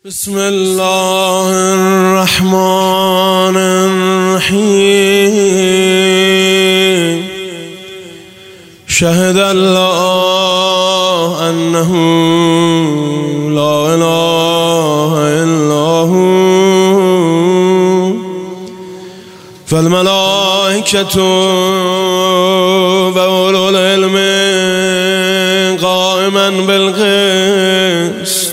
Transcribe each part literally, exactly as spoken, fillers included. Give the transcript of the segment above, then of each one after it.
بسم الله الرحمن الرحيم. شهد الله أنه لا إله إلا هو فالملائكة وأولو العلم قائما بالقسط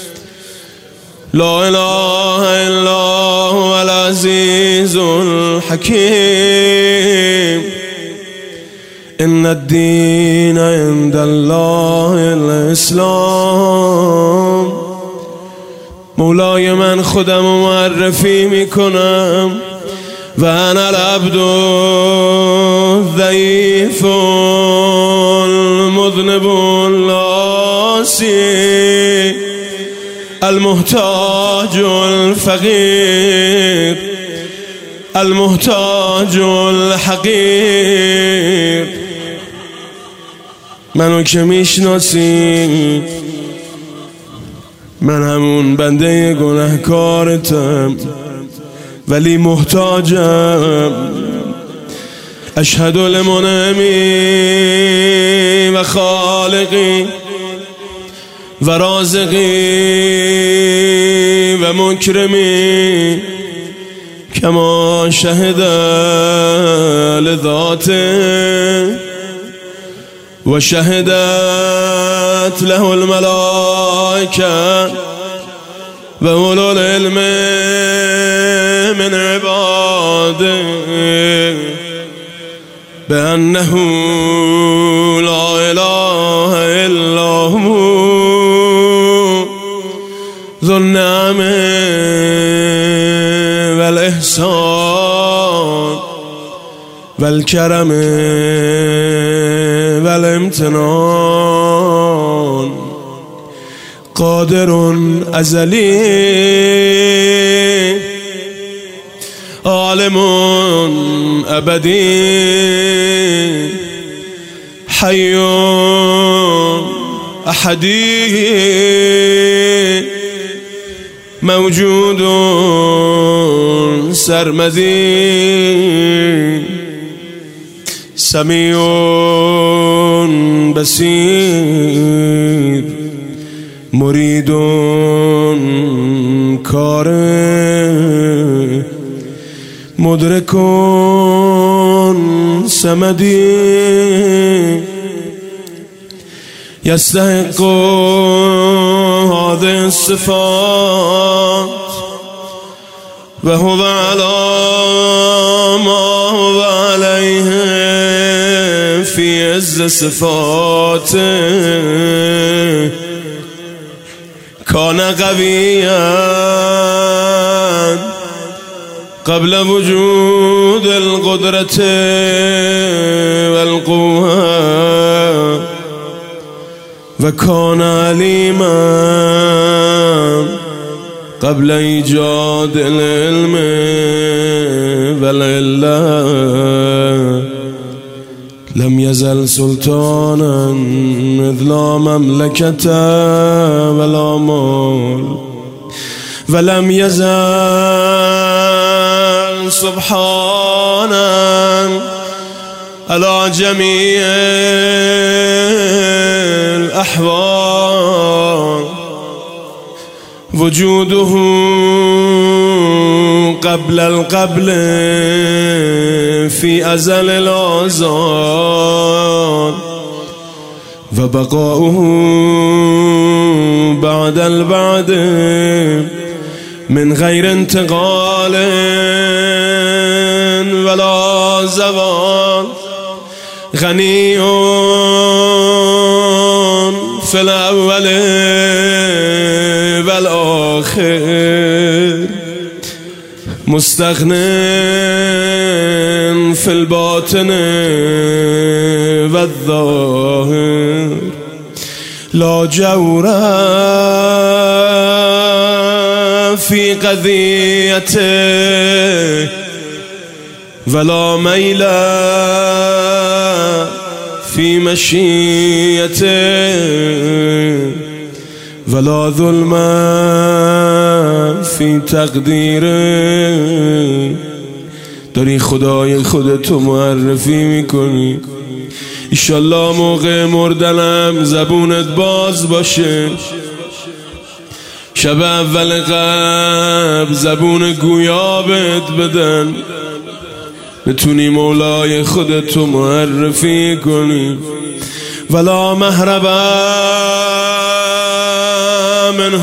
لا إله إلا هو العزيز الحكيم. إن الدين عند الله الإسلام. مولاي من خودم معرفی میکنم و انا العبد الضعیف المذنب العاصی المحتاج الفقير المحتاج الحقير. منو که میشناسی من همون بنده گناهکارتم ولی محتاجم. اشهد لمنعمی و خالقی و رازقی و مکرمی کما شهد لذاته و شهدت له الملائکه و اولو العلم من عباده بأنه لا إله إلا هو ذو النعم والإحسان والكرم والامتنان. قادر أزلي عالم أبدي حي أحدي موجود سرمدي سميع بصير مريد كاره مدرك سمدي يستحق هذه الصفات وهو على ما هو عليه في عز صفاته. كان قويا قبل وجود القدرة والقوة وكان عليما قبل إيجاد العلم والعلة. لم يزل سلطانا مثل مملكة ولا مال ولم يزل سبحانا على جميع الأحوال. وجوده قبل القبل في أزل الأزال وبقاؤه بعد البعد من غير انتقال ولا زوال. غني في الأول والآخر مستغن في الباطن والظاهر. لا جور في قضيته ولا ميل في مشيته ولا ظلم فی تقدیره داری خدای خودتو معرفی میکنی. ایشالله موقع مردنم زبونت باز باشه، شب اول قبل زبون گویابت بدن، بتونی مولای خودتو معرفی کنی. ولا مهرب من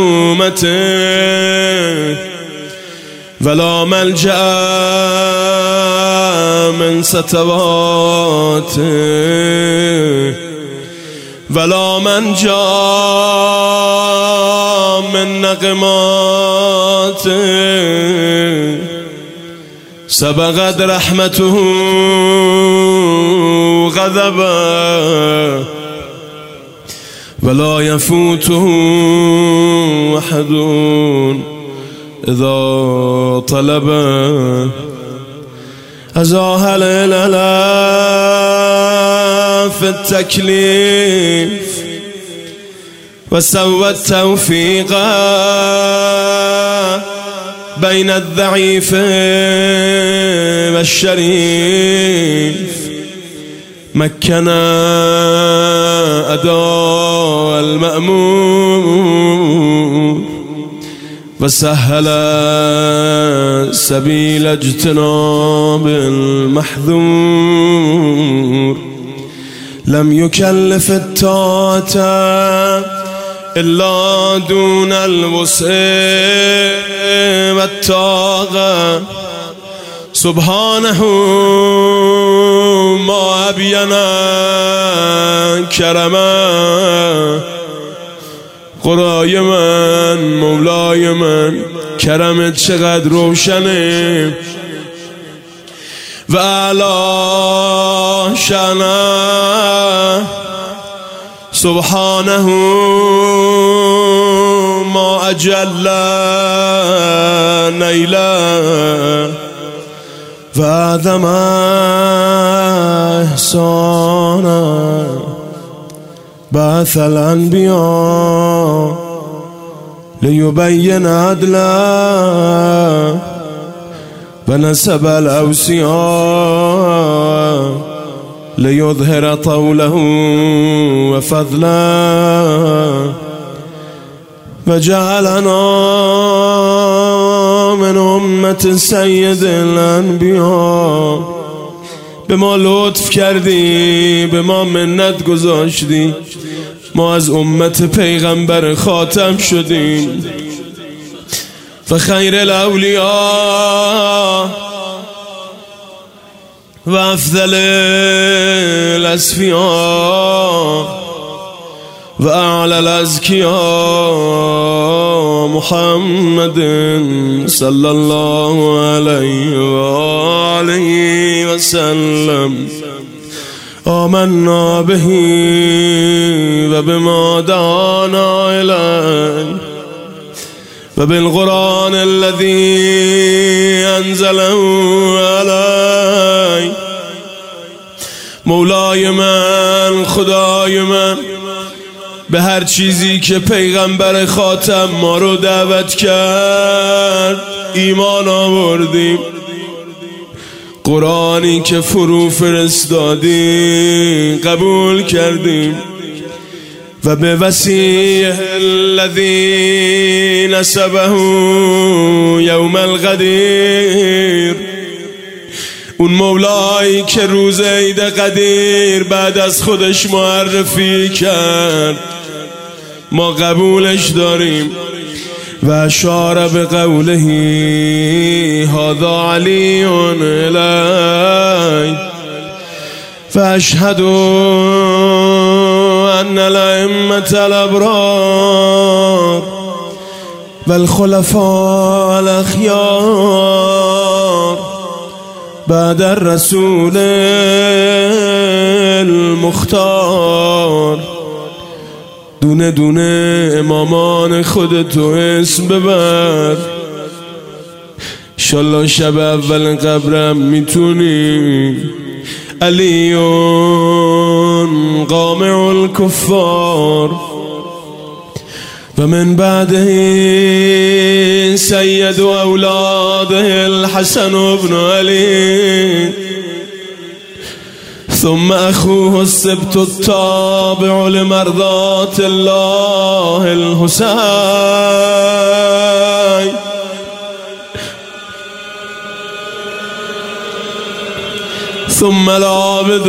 حکومته ولا ملجأ من سطواته ولا منجا من نقماته سبقت رحمته غضبا ولا يفوته أحد إذا طلب. أزاهل الألا في التكليف وسوى التوفيق بين الضعيف والشريف، مكن أداء المأمور وسهل سبيل اجتناب المحذور. لم يكلف الطاعة إلا دون الوسع والطاقة، سبحانه ما أبينا كرما. قرای من، مولای من، کرمت چقدر روشنه و اعلی شأنه، سبحانه ما اجل نیله و اعظم احسانه. بعث الانبیاء لیبین عدله و نسب الاوصیاء لیظهر طوله و فضله و جعلنا من امت سید الانبیاء. به ما لطف کردی، به ما منت گذاشتی، ما از امت پیغمبر خاتم شدیم. و خیر الاولیاء و افضل الاسفیاء و اعلی الازکیاء محمد صلی الله علیه و آله و سلم. آمنا به و بما دعانا الیه و بالقرآن الذی انزله علی. مولای من، خدای من، به هر چیزی که پیغمبر خاتم ما رو دعوت کرد ایمان آوردیم. قرآنی که فرو فرستادی قبول کردیم و به وسیله الذی نسبه یوم القدیر، اون مولایی که روز عید قدیر بعد از خودش معرفی کرد ما قبولش داریم. و اشار بقوله هذا علی الی و اشهد ان الائمة الابرار و الخلفاء الاخیار بعد الرسول المختار. دونه دونه امامان خودتو اسم ببر، انشالله شب اول قبرم میتونی. علیون قامع الکفار و من بعده سيد أولاده الحسن بن علي، ثم أخوه السبت التابع لمرضاة الله الحسين، ثم العابد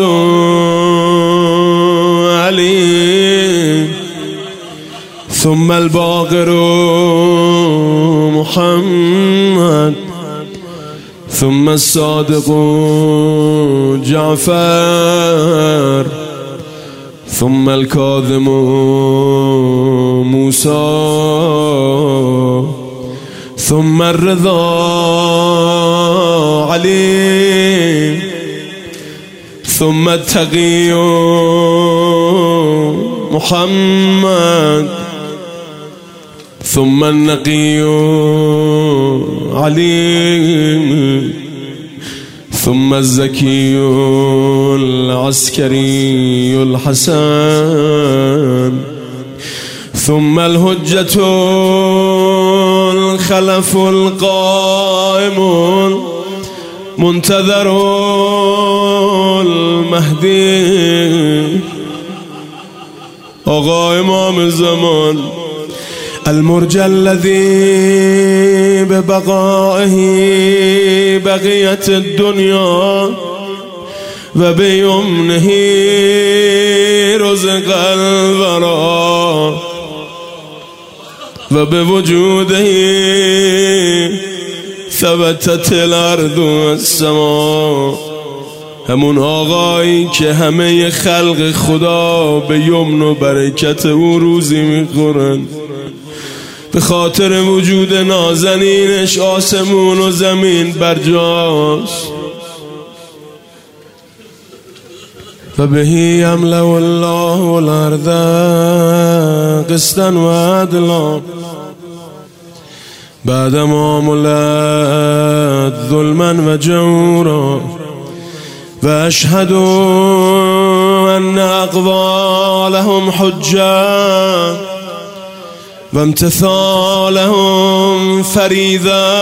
علي، ثم الباقر محمد، ثم الصادق جعفر، ثم الكاظم موسى، ثم الرضا علي، ثم التقي محمد، ثم النقي علي، ثم الزكي العسكري الحسن، ثم الهجة الخلف القائم منتظر المهدي، آقا امام الزمان، المرجى الذي ببقائه بقيت الدنيا وبيمنه رزق الورى وبوجوده ثبتت الارض والسماء. همون آقایی که همه خلق خدا به یمن و برکت او روزی میخورن، به خاطر وجود نازنینش آسمون و زمین برجاست. و بهی یملأ الله الارض قسطا و عدلا بعدما ملأت ظلما و جورا، و اشهد ان اقوالهم حجه و امتثالهم فریضه.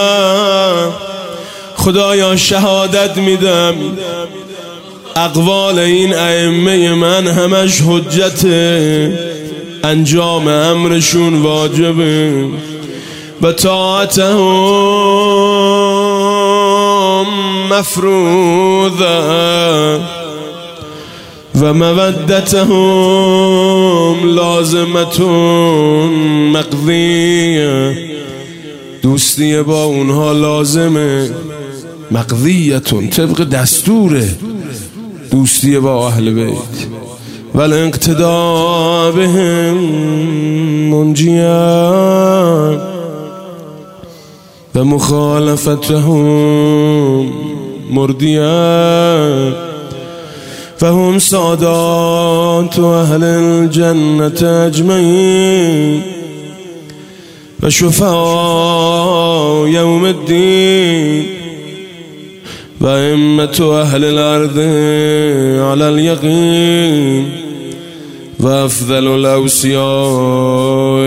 خدایا شهادت میدم اقوال این ائمه من همش حجته، انجام امرشون واجبه، و طاعتهم مفروضه و مودتهم لازمتون مقضیه. دوستی با اونها لازمه، مقضیتون طبق دستوره دوستی با اهل بیت، ولی اقتداء بهم منجیه و مخالفتهم مردیه. فهم سادات اهل الجنة اجمعین و شفعاء یوم الدین و ائمة اهل الارض على اليقین و افضل الاوصیاء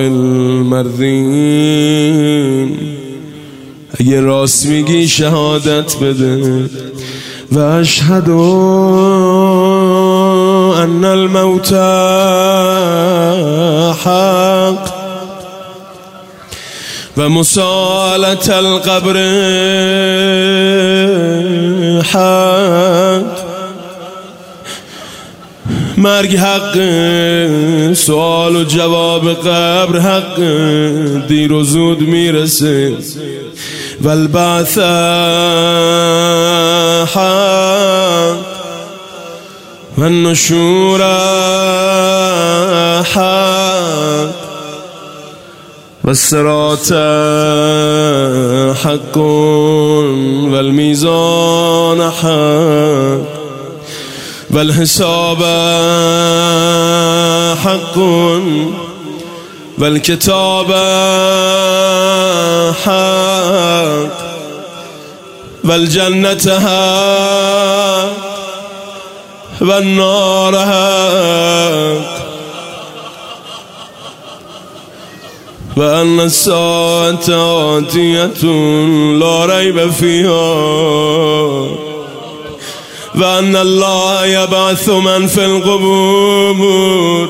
المرضین. اگه راست میگی شهادت بده. و اشهد ان الموت حق و مسالة القبر حق. مرگ حق، سوال و جواب قبر حق، دیر و زود میرسه. و البعث حق و النشور حق و الصراط حق و المیزان حق و الحساب حق و الكتاب حق و الجنة حق و النار حق و ان الساعة آتیة لا ریب فیها و ان الله یبعث من فی القبور.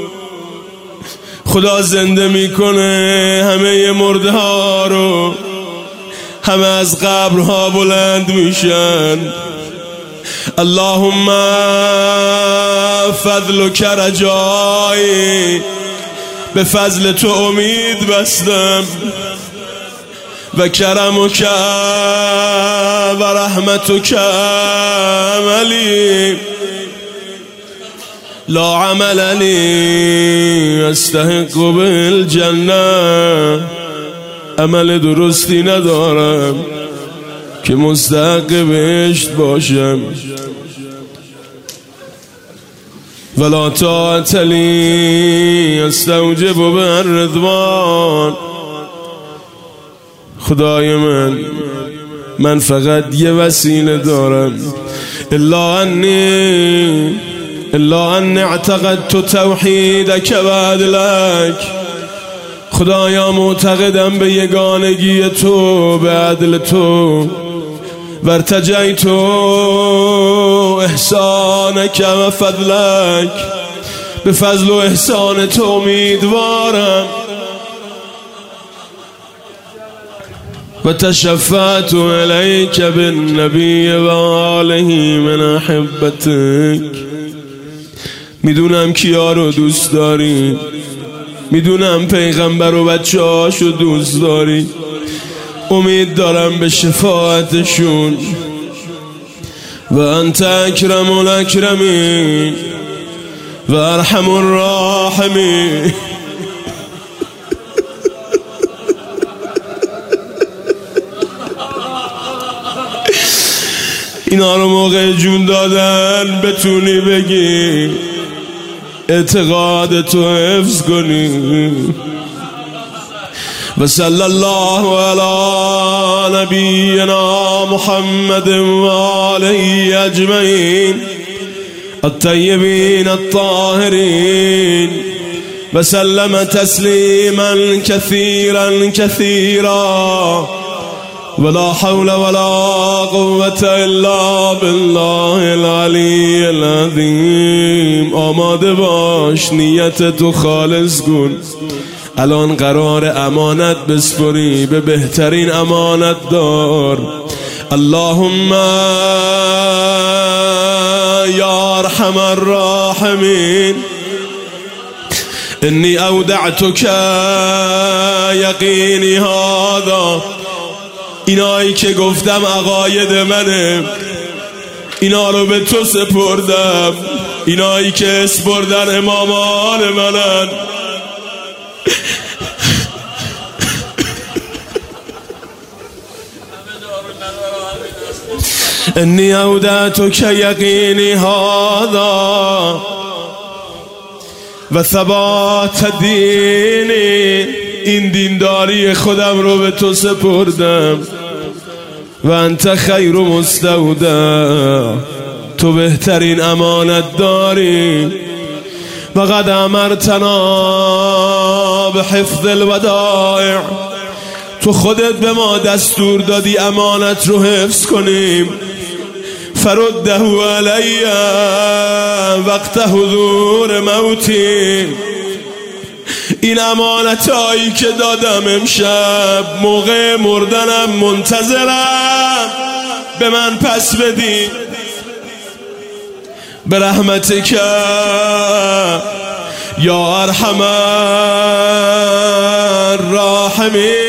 خدا زنده میکنه همه مرده ها رو، همه از قبرها بلند میشن. اللهم فضلک رجایی، به فضل تو امید بستم، و کرمک و رحمتک عملی، لا عمل لی استحق بالجنه. عمل درستی ندارم که مستحق بهشت باشم. ولا طاعة لی استوجب بالرضوان. خدای من من فقط یه وسیله دارم، الا انی الا انی اعتقدت توحیدک و عدلک. خدایا معتقدم به یگانگی تو، به عدل تو. و ارتجیت احسانک و فضلک، به فضل و احسان تو امیدوارم. و تشفعت الیک بالنبی و آله من احبتک. میدونم کیا رو دوست داری، میدونم پیغمبر و بچه هاشو دوست داری، امید دارم به شفاعتشون. و انت اکرم الاکرمین و ارحم الراحمین. اینا رو موقع جون دادن بتونی بگی، اعتقاد تو حفظ کنی. و صلی الله علی نبینا محمد و آله اجمعین الطیبین الطاهرین و سلم تسلیما کثیرا کثیرا. ولا حول ولا قوة الا بالله العلی العظیم. آماده باش، نیت تو خالص کن. الان قرار امانت بسپری به بهترین امانت دار. اللهم یا ارحم الراحمین، انی اودعتک یقینی هذا. اینایی که گفتم عقاید منه، اینا رو به تو سپردم. اینایی که اسپردن امامان منن. انی اودعتک یقینی هذا و ثبات دینی. این دینداری خودم رو به تو سپردم. و انت خیر مستودع، تو بهترین امانت داری. و قد امرتنا به حفظ الودائع، تو خودت به ما دستور دادی امانت رو حفظ کنیم. فرده علی وقت حضور موتی. این امانتایی که دادم امشب موقع مردنم منتظرم، به من پس بدی. به رحمتک یا ارحم الراحمین.